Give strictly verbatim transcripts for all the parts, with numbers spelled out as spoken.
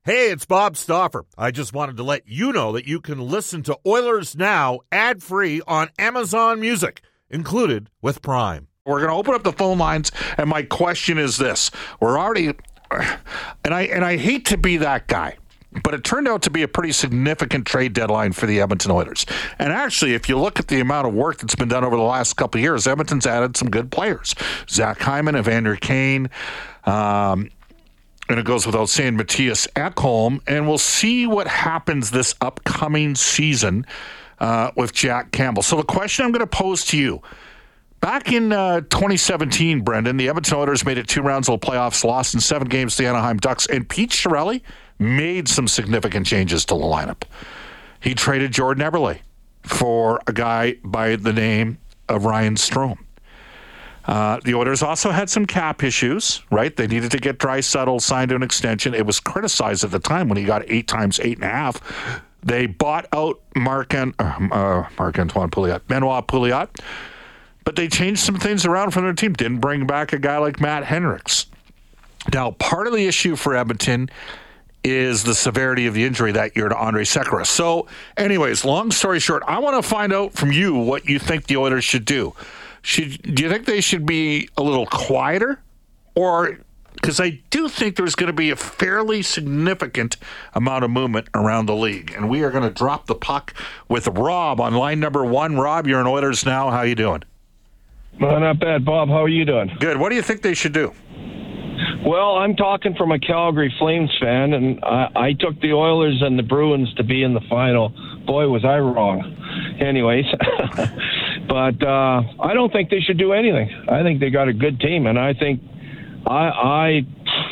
Hey, it's Bob Stauffer. I just wanted to let you know that you can listen to Oilers Now ad-free on Amazon Music, included with Prime. We're going to open up the phone lines, and my question is this. We're already, and I and I hate to be that guy, but it turned out to be a pretty significant trade deadline for the Edmonton Oilers. And actually, if you look at the amount of work that's been done over the last couple of years, Edmonton's added some good players. Zach Hyman, Evander Kane, um, and it goes without saying, Matthias Ekholm. And we'll see what happens this upcoming season uh, with Jack Campbell. So the question I'm going to pose to you, back in uh, twenty seventeen, Brendan, the Edmonton Oilers made it two rounds of the playoffs, lost in seven games to the Anaheim Ducks, and Pete Chiarelli made some significant changes to the lineup. He traded Jordan Eberle for a guy by the name of Ryan Strome. Uh, the Oilers also had some cap issues, right? They needed to get Draisaitl signed to an extension. It was criticized at the time when he got eight times eight and a half. They bought out Marc uh, uh, Marc-Antoine Pouliot, Benoit Pouliot, but they changed some things around from their team. Didn't bring back a guy like Matt Hendricks. Now, part of the issue for Edmonton is the severity of the injury that year to Andrej Sekera. So, anyways, long story short, I want to find out from you what you think the Oilers should do. Should, do you think they should be a little quieter? Or, because I do think there's going to be a fairly significant amount of movement around the league. And we are going to drop the puck with Rob on line number one. Rob, you're in Oilers Now. How you doing? Well, not bad, Bob. How are you doing? Good. What do you think they should do? Well, I'm talking from a Calgary Flames fan, and I, I took the Oilers and the Bruins to be in the final. Boy, was I wrong. Anyways, but uh, I don't think they should do anything. I think they got a good team, and I think I I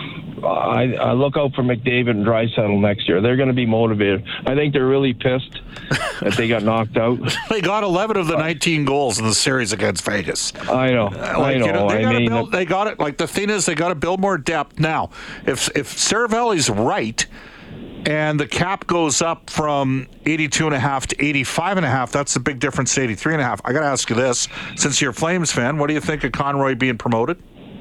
I, I look out for McDavid and Draisaitl next year. They're going to be motivated. I think they're really pissed that they got knocked out. They got eleven of the nineteen goals in the series against Vegas. I know. Uh, like, I know. You know they, I gotta mean, build, they got it. Like the thing is, they got to build more depth. Now, if if Saravelli's right, and the cap goes up from eighty-two and a half to eighty-five and a half, that's a big difference to eighty-three and a half. I got to ask you this: since you're a Flames fan, what do you think of Conroy being promoted?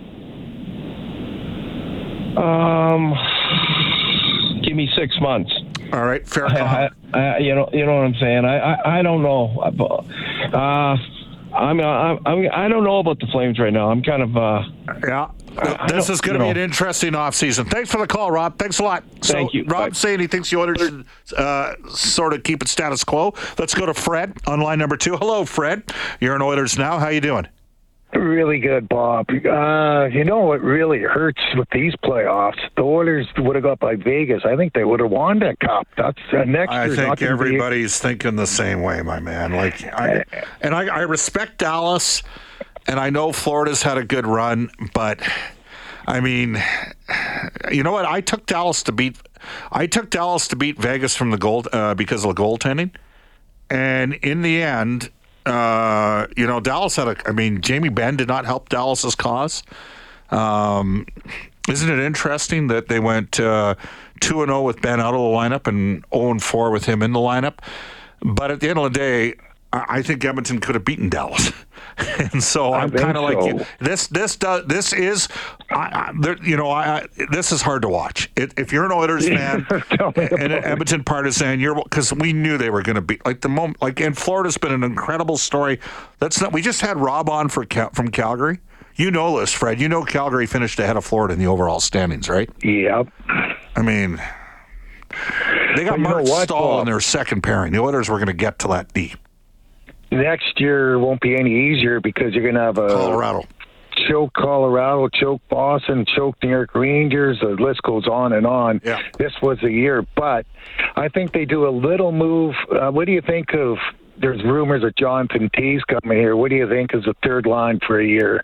Um, give me six months. All right, fair enough. I, I, you know, you know what I'm saying. I, I, I don't know. Uh, I'm, I'm, I'm, I don't know about the Flames right now. I'm kind of. Uh, yeah. This is going to be an interesting offseason. Thanks for the call, Rob. Thanks a lot. Thank so, you. Rob's saying he thinks the Oilers should uh, sort of keep it status quo. Let's go to Fred on line number two. Hello, Fred. You're in Oilers Now. How you doing? Really good, Bob. Uh, you know what really hurts with these playoffs? The Oilers would have got by Vegas. I think they would have won that cup. That's uh, next I year's think not everybody's be... thinking the same way, my man. Like, I, and I, I respect Dallas, and I know Florida's had a good run, but I mean, you know what? I took Dallas to beat. I took Dallas to beat Vegas from the gold uh, because of the goaltending, and in the end. Uh, you know, Dallas had a, I mean, Jamie Benn did not help Dallas's cause. Um, isn't it interesting that they went uh, two and oh with Ben out of the lineup and oh and four with him in the lineup? But at the end of the day, I, I think Edmonton could have beaten Dallas. And so I'm kind of so. like you. This, this does, this is, I, I, there, you know, I, I, this is hard to watch. It, if you're an Oilers fan and an Edmonton partisan, you're because we knew they were going to be like the moment. Like, and Florida's been an incredible story. That's not. We just had Rob on for from Calgary. You know this, Fred. You know Calgary finished ahead of Florida in the overall standings, right? Yep. I mean, they got Mark Stahl in their second pairing. The Oilers were going to get to that deep. Next year won't be any easier because you're going to have a Colorado. Choke Colorado, choke Boston, choke New York Rangers. The list goes on and on. Yeah. This was a year, but I think they do a little move. Uh, what do you think of? There's rumors of Jonathan Toews coming here. What do you think is the third line for a year?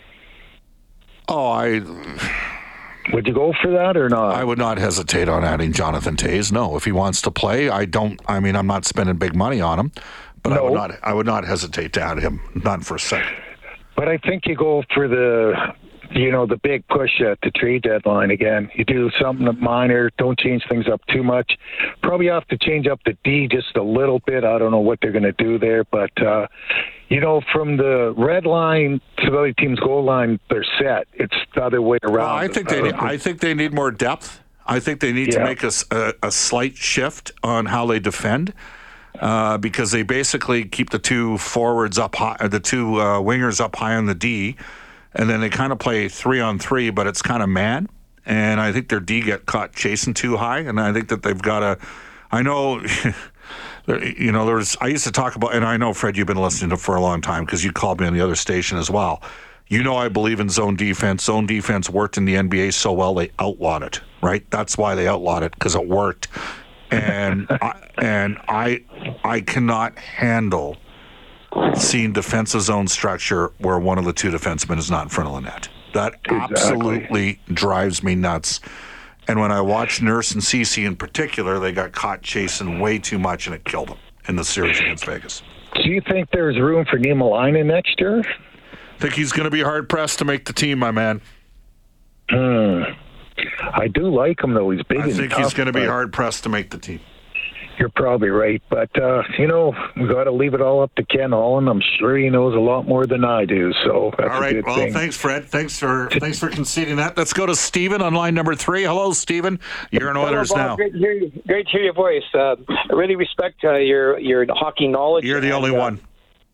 Oh, I. Would you go for that or not? I would not hesitate on adding Jonathan Toews. No, if he wants to play, I don't. I mean, I'm not spending big money on him. But no. I would not. I would not hesitate to add him, not for a second. But I think you go for the, you know, the big push at the trade deadline again. You do something minor. Don't change things up too much. Probably have to change up the D just a little bit. I don't know what they're going to do there, but uh, you know, from the red line to the other team's goal line, they're set. It's the other way around. Well, I think they. Need, I think they need more depth. I think they need Yeah. to make a, s- a- a slight shift on how they defend uh, because they basically keep the two forwards up high, or the two uh, wingers up high on the D, and then they kind of play three on three, but it's kind of man. And I think their D get caught chasing too high, and I think that they've got to. I know. You know, there was. I used to talk about, and I know, Fred, you've been listening to for a long time because you called me on the other station as well. You know, I believe in zone defense. Zone defense worked in the N B A so well they outlawed it. Right? That's why they outlawed it, because it worked. And I, and I I cannot handle seeing defensive zone structure where one of the two defensemen is not in front of the net. That Exactly. absolutely drives me nuts. And when I watched Nurse and Cece in particular, they got caught chasing way too much, and it killed them in the series against Vegas. Do you think there's room for Niemelainen next year? I think he's going to be hard-pressed to make the team, my man. Hmm. I do like him, though. He's big I and think tough, he's going to be but hard-pressed to make the team. You're probably right. But, uh, you know, we got to leave it all up to Ken Holland. I'm sure he knows a lot more than I do, so that's All a right. good Well, thing. thanks, Fred. Thanks for thanks for conceding that. Let's go to Steven on line number three. Hello, Steven. You're in Oilers Hello, Bob. now. Great to hear you. Great to hear your voice. Uh, I really respect uh, your your hockey knowledge. You're the and, only uh, one.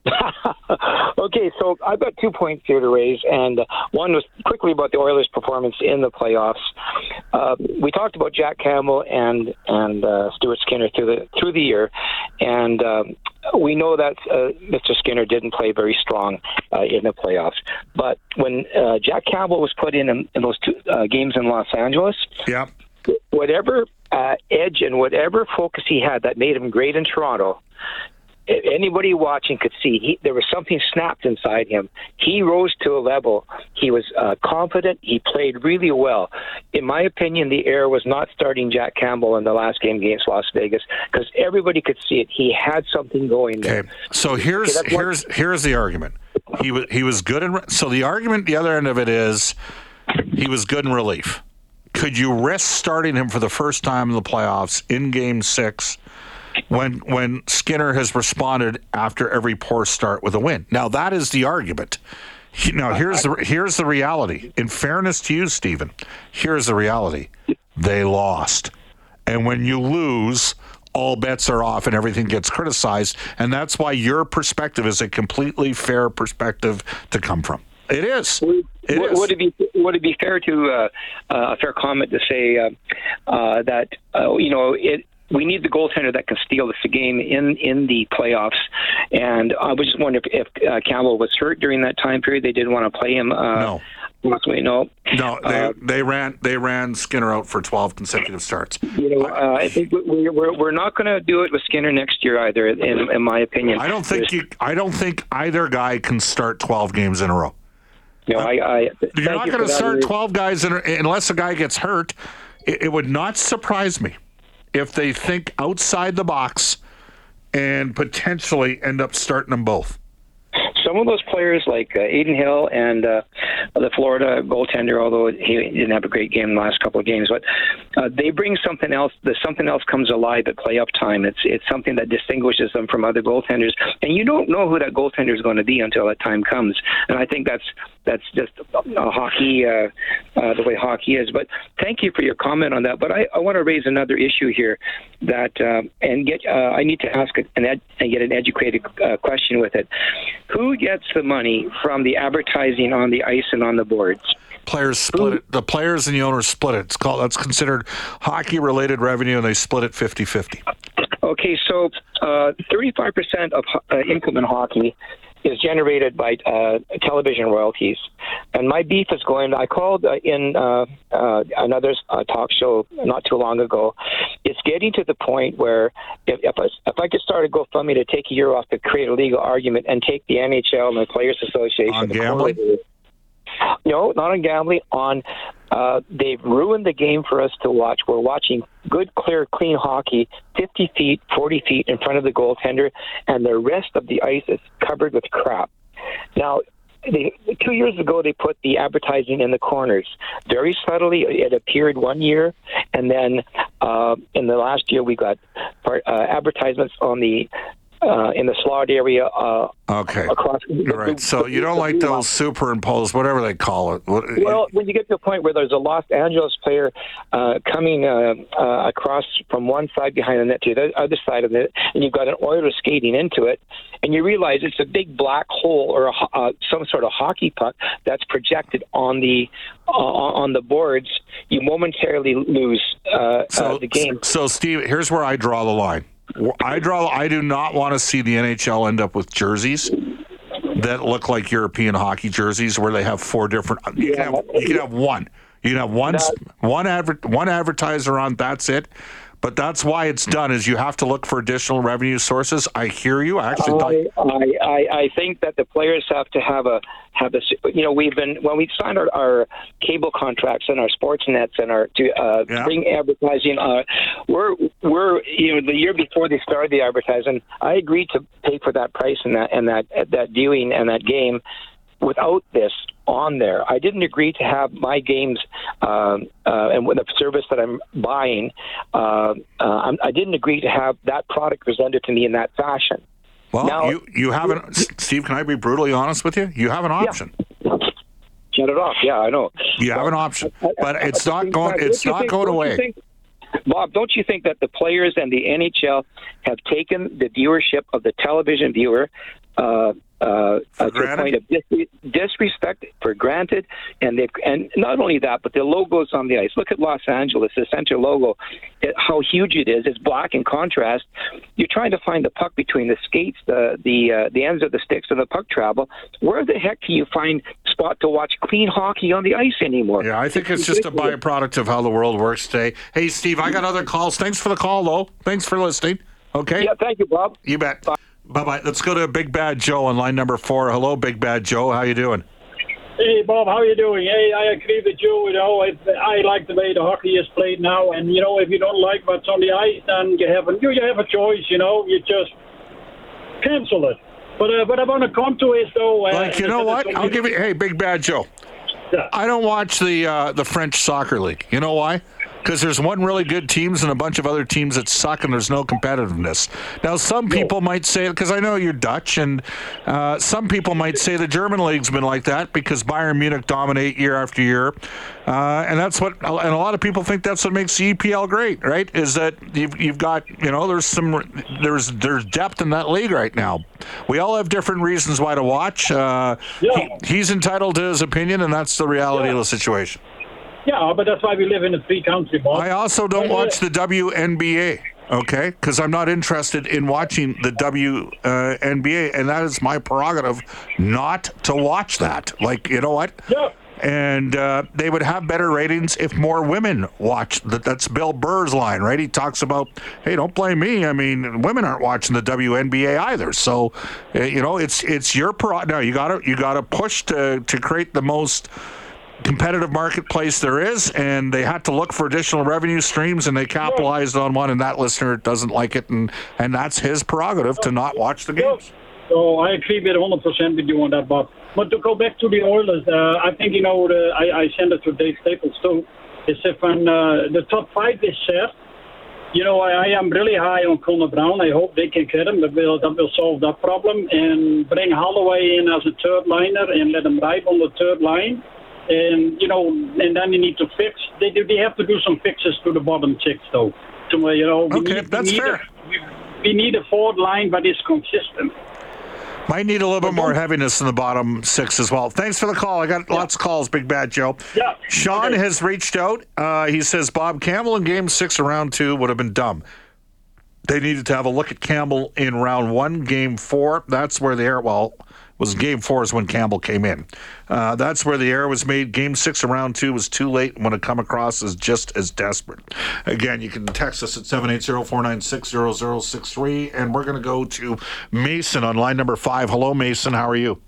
Okay, so I've got two points here to raise, and uh, one was quickly about the Oilers' performance in the playoffs. Uh, we talked about Jack Campbell and and uh, Stuart Skinner through the through the year, and um, we know that uh, Mister Skinner didn't play very strong uh, in the playoffs. But when uh, Jack Campbell was put in in, in those two uh, games in Los Angeles, Yeah. whatever uh, edge and whatever focus he had that made him great in Toronto, anybody watching could see he, there was something snapped inside him. He rose to a level. He was uh, confident. He played really well. In my opinion, the error was not starting Jack Campbell in the last game against Las Vegas, because everybody could see it. He had something going there. Okay. So here's Okay, that's one- here's here's the argument. He was he was good in. So the argument, the other end of it is, he was good in relief. Could you risk starting him for the first time in the playoffs in Game Six? When when Skinner has responded after every poor start with a win. Now that is the argument. Now here's the here's the reality. In fairness to you, Stephen, here's the reality. They lost. And when you lose, all bets are off and everything gets criticized. And that's why your perspective is a completely fair perspective to come from. It is. It would, is. would it be would it be fair to uh, uh, a fair comment to say uh, uh, that uh, you know it? We need the goaltender that can steal us a game in, in the playoffs. And I was just wondering if, if uh, Campbell was hurt during that time period. They didn't want to play him. Uh, No. Possibly, no. No, they, Uh, they ran they ran Skinner out for twelve consecutive starts. You know, uh, I think we- we're we're not going to do it with Skinner next year either. In, in my opinion, I don't think you. I don't think either guy can start twelve games in a row. No, I. I You're thank not you going for to that. start twelve guys in, unless a guy gets hurt. It, it would not surprise me if they think outside the box and potentially end up starting them both. Some of those players, like uh, Aiden Hill and uh, the Florida goaltender, although he didn't have a great game in the last couple of games, but uh, they bring something else. The something else comes alive at playoff time. It's it's something that distinguishes them from other goaltenders, and you don't know who that goaltender is going to be until that time comes. And I think that's that's just uh, hockey, uh, uh, the way hockey is. But thank you for your comment on that. But I, I want to raise another issue here that uh, and get uh, I need to ask an ed- and get an educated uh, question with it. Who gets the money from the advertising on the ice and on the boards? Players split it. The players and the owners split it. It's called. That's considered hockey-related revenue, and they split it fifty-fifty. Okay, so uh, thirty-five percent of uh, income in hockey is generated by uh, television royalties. And my beef is going, I called uh, in uh, uh, another uh, talk show not too long ago. It's getting to the point where if, if, I, if I could start a GoFundMe to take a year off to create a legal argument and take the N H L and the Players Association. On gambling? No, not on gambling. On uh, they've ruined the game for us to watch. We're watching good, clear, clean hockey, fifty feet, forty feet in front of the goaltender, and the rest of the ice is covered with crap. Now, they, two years ago, they put the advertising in the corners. Very subtly, it appeared one year, and then uh, in the last year, we got part, uh, advertisements on the uh, in the slot area. Uh, okay. Across. All right. The, so the, you don't the, like the, those superimposed, whatever they call it. Well, when you get to a point where there's a Los Angeles player uh, coming uh, uh, across from one side behind the net to the other side of it, and you've got an Oiler skating into it, and you realize it's a big black hole or a, uh, some sort of hockey puck that's projected on the uh, on the boards, you momentarily lose uh, so, uh, the game. So, Steve, here's where I draw the line. I draw. I do not want to see the N H L end up with jerseys that look like European hockey jerseys, where they have four different. You can have, you can have one. You can have one one adver, one advertiser on. That's it. But that's why it's done. Is you have to look for additional revenue sources. I hear you. I actually, I, I, I, I think that the players have to have a have a. You know, we've been when we signed our, our cable contracts and our sports nets and our to uh, yeah. bring advertising. Uh, we're we're you know the year before they started the advertising, I agreed to pay for that price and that and that that viewing and that game. Without this on there, I didn't agree to have my games uh, uh, and with the service that I'm buying. Uh, uh, I didn't agree to have that product presented to me in that fashion. Well, now, you you haven't, Steve. Can I be brutally honest with you? You have an option. Yeah. Shut it off. Yeah, I know. You have an option, but it's not going. It's not think, going away. Think, Bob, don't you think that the players and the N H L have taken the viewership of the television viewer uh, uh, uh, to the point of dis- disrespect for granted, and they and not only that, but the logos on the ice. Look at Los Angeles, the center logo, it, how huge it is. It's black in contrast. You're trying to find the puck between the skates, the the uh, the ends of the sticks, and the puck travel. Where the heck can you find spot to watch clean hockey on the ice anymore? Yeah, I think it's, it's just a byproduct of how the world works today. Hey, Steve, I got other calls. Thanks for the call, though. Thanks for listening. Okay. Yeah, thank you, Bob. You bet. Bye. Bye-bye. Let's go to Big Bad Joe on line number four. Hello, Big Bad Joe. How you doing? Hey, Bob. How you doing? Hey, I agree with you. You know, I, I like the way the hockey is played now. And, you know, if you don't like what's on the ice, then you have a, you have a choice, you know. You just cancel it. But uh, what I want to come to is, though... Uh, like, you know what? I'll give you... Hey, Big Bad Joe. Yeah. I don't watch the uh, the French soccer league. You know why? Because there's one really good teams and a bunch of other teams that suck, and there's no competitiveness. Now, some people might say, because I know you're Dutch, and uh, some people might say the German league's been like that because Bayern Munich dominate year after year, uh, and that's what. And a lot of people think that's what makes the E P L great, right? Is that you've you've got you know there's some there's there's depth in that league right now. We all have different reasons why to watch. Uh, yeah. he, he's entitled to his opinion, and that's the reality yeah. of the situation. Yeah, but that's why we live in a free country, Bob. I also don't watch the W N B A, okay? Because I'm not interested in watching the W N B A, and that is my prerogative not to watch that. Like, you know what? Yeah. And uh, they would have better ratings if more women watched. That, that's Bill Burr's line, right? He talks about, hey, don't blame me. I mean, women aren't watching the W N B A either. So, uh, you know, it's it's your pro. No, you gotta you gotta push to to create the most competitive marketplace there is, and they had to look for additional revenue streams, and they capitalized on one, and that listener doesn't like it, and and that's his prerogative to not watch the games. So I agree with one hundred percent with you on that, Bob. But to go back to the Oilers, uh, I think, you know, the, I, I sent it to Dave Staples too, is if when, uh, the top five is set, you know, I, I am really high on Connor Brown. I hope they can get him. That will, that will solve that problem, and bring Holloway in as a third liner and let him ride on the third line. And, you know, and then you need to fix. They they have to do some fixes to the bottom six, though. To, you know, we okay, need, that's we need fair. A, we, we need a forward line, but it's consistent. Might need a little bit more heaviness in the bottom six as well. Thanks for the call. I got yeah. lots of calls, Big Bad Joe. Yeah. Sean okay. has reached out. Uh, he says, Bob, Campbell in game six of round two would have been dumb. They needed to have a look at Campbell in round one, game four. That's where the error, well, was game four is when Campbell came in. Uh, that's where the error was made. Game six of round two was too late when it come across as just as desperate. Again, you can text us at seven eight zero, four nine six, zero zero six three, and we're going to go to Mason on line number five. Hello, Mason. How are you?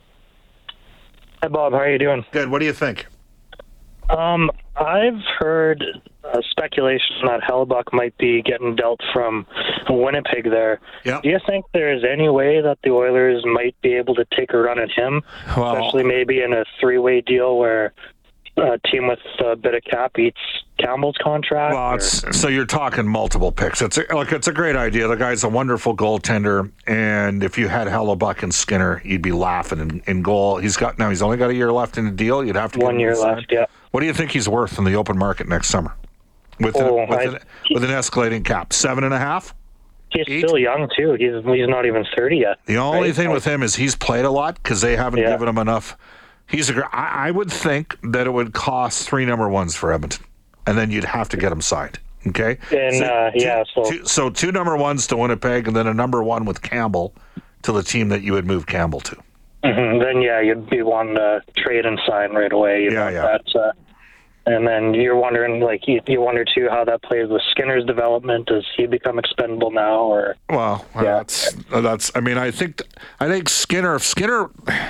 Hi, Bob. How are you doing? Good. What do you think? Um, I've heard uh, speculation that Hellebuyck might be getting dealt from Winnipeg there. Yep. Do you think there's any way that the Oilers might be able to take a run at him, well, especially maybe in a three-way deal where a team with a bit of cap eats Campbell's contract? Well, it's, so you're talking multiple picks. It's a, look, it's a great idea. The guy's a wonderful goaltender, and if you had Hellebuck and Skinner, you'd be laughing in, in goal. He's got now. He's only got a year left in the deal. You'd have to get one year left. Yeah. What do you think he's worth in the open market next summer? With oh, an, with, I, an, with an escalating cap, seven and a half. He's Eight? still young too. He's he's not even thirty yet. The only right? thing with him is he's played a lot because they haven't Yeah. given him enough. He's a. I, I would think that it would cost three number ones for Edmonton, and then you'd have to get him signed. Okay. And so, uh, two, yeah, so two, so two number ones to Winnipeg, and then a number one with Campbell to the team that you would move Campbell to. mm-hmm. Then yeah, you'd be wanting to trade and sign right away. You Yeah, know, yeah. That's, uh, and then you're wondering, like, you, you wonder too how that plays with Skinner's development. Does he become expendable now, or? Well, Yeah. that's that's. I mean, I think I think Skinner. If Skinner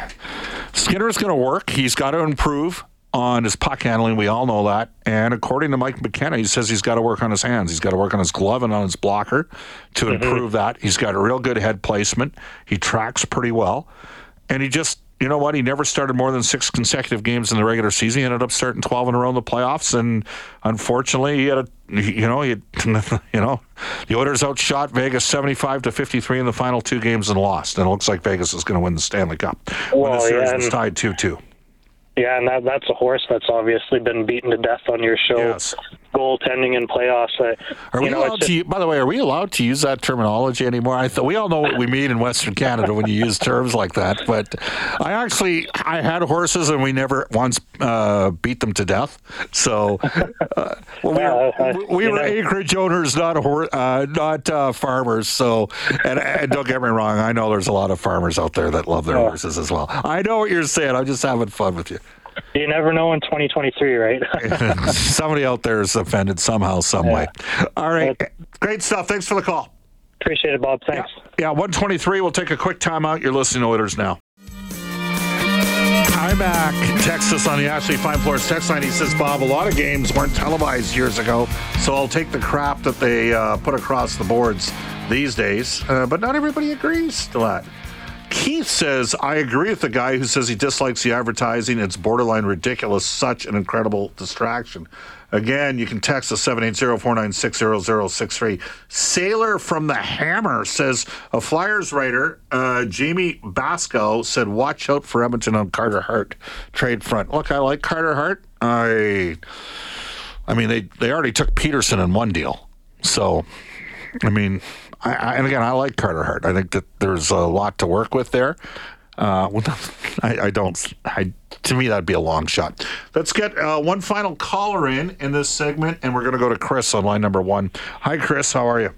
Skinner's going to work, he's got to improve on his puck handling. We all know that. And according to Mike McKenna, he says he's got to work on his hands. He's got to work on his glove and on his blocker to Mm-hmm. improve that. He's got a real good head placement. He tracks pretty well, and he just. You know what? He never started more than six consecutive games in the regular season. He ended up starting twelve in a row in the playoffs, and unfortunately, he had a you know he had, you know the Oilers outshot Vegas seventy-five to fifty-three in the final two games and lost. And it looks like Vegas is going to win the Stanley Cup when Well, the series yeah, was and- tied two two. Yeah, and that, that's a horse that's obviously been beaten to death on your show. Yes. Goaltending in playoffs. Uh, Are you we know, allowed it's to? By the way, are we allowed to use that terminology anymore? I thought we all know what we mean in Western Canada when you use terms like that. But I actually I had horses and we never once uh, beat them to death. So uh, well, we were, Uh, we, we you were know. acreage owners, not hor- uh, not uh, farmers. So and, and don't get me wrong, I know there's a lot of farmers out there that love their Oh. horses as well. I know what you're saying. I'm just having fun with you. You never know in twenty twenty-three, right? Somebody out there is offended somehow, some way. All right, great stuff. Thanks for the call. Appreciate it, Bob. Thanks. Yeah, one twenty-three. We'll take a quick timeout. You're listening to Oilers Now. Hi, back. Text us on the Ashley Fine Floors text line. He says, Bob, a lot of games weren't televised years ago, so I'll take the crap that they uh, put across the boards these days. Uh, but not everybody agrees to that. Keith says, I agree with the guy who says he dislikes the advertising. It's borderline ridiculous. Such an incredible distraction. Again, you can text us seven eight zero, four nine six, zero zero six three. Sailor from the Hammer says, a Flyers writer, uh, Jamie Basco, said, watch out for Edmonton on Carter Hart trade front. Look, I like Carter Hart. I, I mean, they, they already took Peterson in one deal. So, I mean... I, I, and again, I like Carter Hart. I think that there's a lot to work with there. Uh, I, I don't. I, to me, that'd be a long shot. Let's get uh, one final caller in in this segment, and we're going to go to Chris on line number one. Hi, Chris. How are you?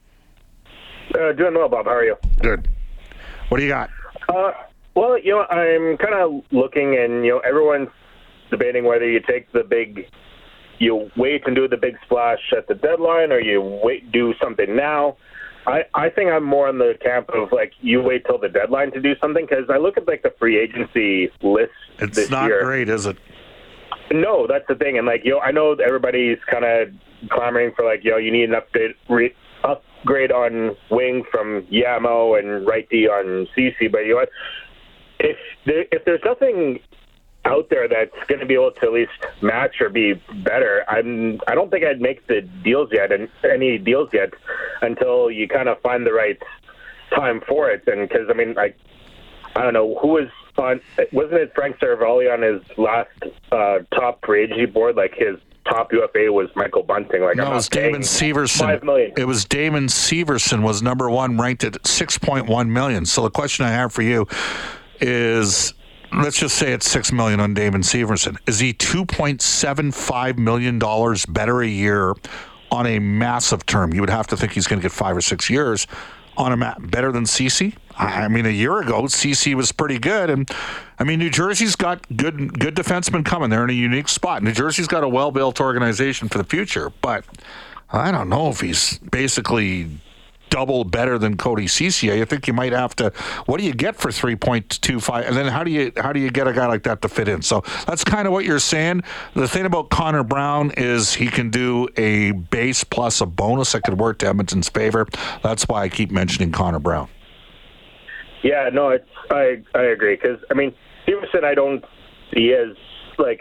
Uh, doing well, Bob. How are you? Good. What do you got? Uh, well, you know, I'm kind of looking, and you know, everyone's debating whether you take the big, you wait and do the big splash at the deadline, or you wait do something now. I, I think I'm more in the camp of, like, you wait till the deadline to do something, because I look at, like, the free agency list It's this not year. great, is it? No, that's the thing. And, like, you know, I know everybody's kind of clamoring for, like, you know, you need an update, re, upgrade on wing from Yamo and right D on C C. But, you know what? If, there, if there's nothing out there that's going to be able to at least match or be better, I'm I don't think I'd make the deals yet, and any deals yet, until you kind of find the right time for it. And because I mean, I I don't know who was on. Wasn't it Frank Saravalli on his last uh, top free agency board? Like his top U F A was Michael Bunting. Like No, I'm it not was Damon paying Severson. Five million. It was Damon Severson was number one, ranked at six point one million. So the question I have for you is, let's just say it's six million on Damon Severson. Is he two point seven five million dollars better a year on a massive term? You would have to think he's going to get five or six years on a ma- better than Ceci. I mean, a year ago, Ceci was pretty good, and I mean, New Jersey's got good good defensemen coming. They're in a unique spot. New Jersey's got a well-built organization for the future, but I don't know if he's basically double better than Cody Ceci. I think you might have to. What do you get for three point two five? And then how do you how do you get a guy like that to fit in? So that's kind of what you're saying. The thing about Connor Brown is he can do a base plus a bonus that could work to Edmonton's favor. That's why I keep mentioning Connor Brown. Yeah, no, it's I I agree, because I mean Stevenson I don't see as like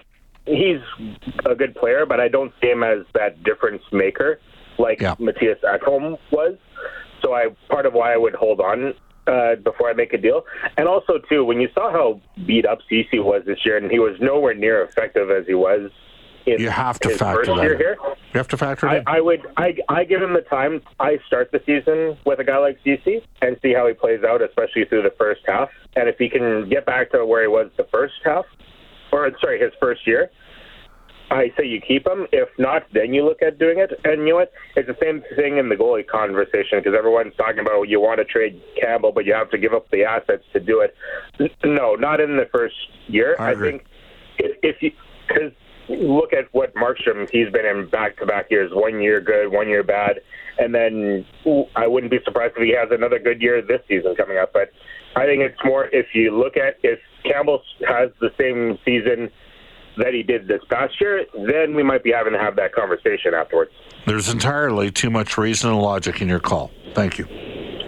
he's a good player, but I don't see him as that difference maker like yeah. Matthias Ekholm was. So I part of why I would hold on uh, before I make a deal. And also, too, when you saw how beat up Ceci was this year, and he was nowhere near effective as he was in you have to his factor first that year in. here. You have to factor it I, in. I would. I, I give him the time. I start the season with a guy like Ceci and see how he plays out, especially through the first half. And if he can get back to where he was the first half, or sorry, his first year, I say you keep him. If not, then you look at doing it. And you know what? It's the same thing in the goalie conversation, because everyone's talking about you want to trade Campbell, but you have to give up the assets to do it. No, not in the first year. I, I think if, if you because look at what Markstrom, he's been in back-to-back years, one year good, one year bad, and then I wouldn't be surprised if he has another good year this season coming up. But I think it's more if you look at if Campbell has the same season that he did this past year, then we might be having to have that conversation afterwards. There's entirely too much reason and logic in your call. Thank you.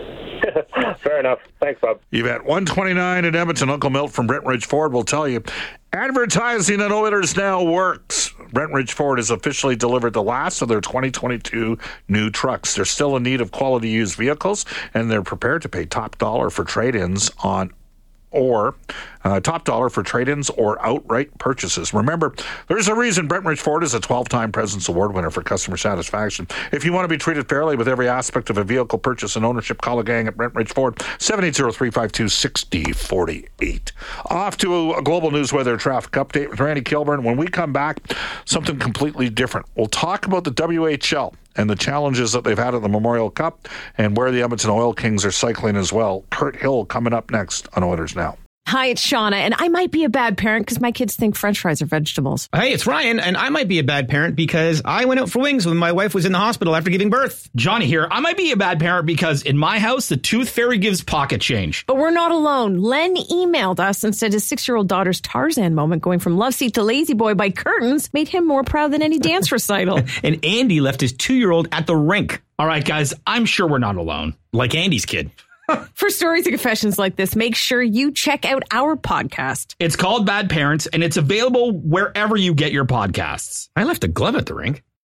Fair enough. Thanks, Bob. You've at one twenty-nine in Edmonton. Uncle Milt from Brent Ridge Ford will tell you advertising at Oilers Now works. Brent Ridge Ford has officially delivered the last of their twenty twenty-two new trucks. They're still in need of quality used vehicles, and they're prepared to pay top dollar for trade-ins on or uh, top dollar for trade-ins or outright purchases. Remember, there's a reason Brent Ridge Ford is a twelve-time President's Award winner for customer satisfaction. If you want to be treated fairly with every aspect of a vehicle purchase and ownership, call a gang at Brent Ridge Ford, seven eight zero, three five two, six zero four eight. Off to a global news weather traffic update with Randy Kilburn. When we come back, something completely different. We'll talk about the W H L and the challenges that they've had at the Memorial Cup and where the Edmonton Oil Kings are cycling as well. Kurt Hill coming up next on Oilers Now. Hi, it's Shauna, and I might be a bad parent because my kids think French fries are vegetables. Hey, it's Ryan, and I might be a bad parent because I went out for wings when my wife was in the hospital after giving birth. Johnny here. I might be a bad parent because in my house, the tooth fairy gives pocket change. But we're not alone. Len emailed us and said his six-year-old daughter's Tarzan moment going from love seat to lazy boy by curtains made him more proud than any dance recital. And Andy left his two-year-old at the rink. All right, guys, I'm sure we're not alone. Like Andy's kid. For stories and confessions like this, make sure you check out our podcast. It's called Bad Parents, and it's available wherever you get your podcasts. I left a glove at the rink.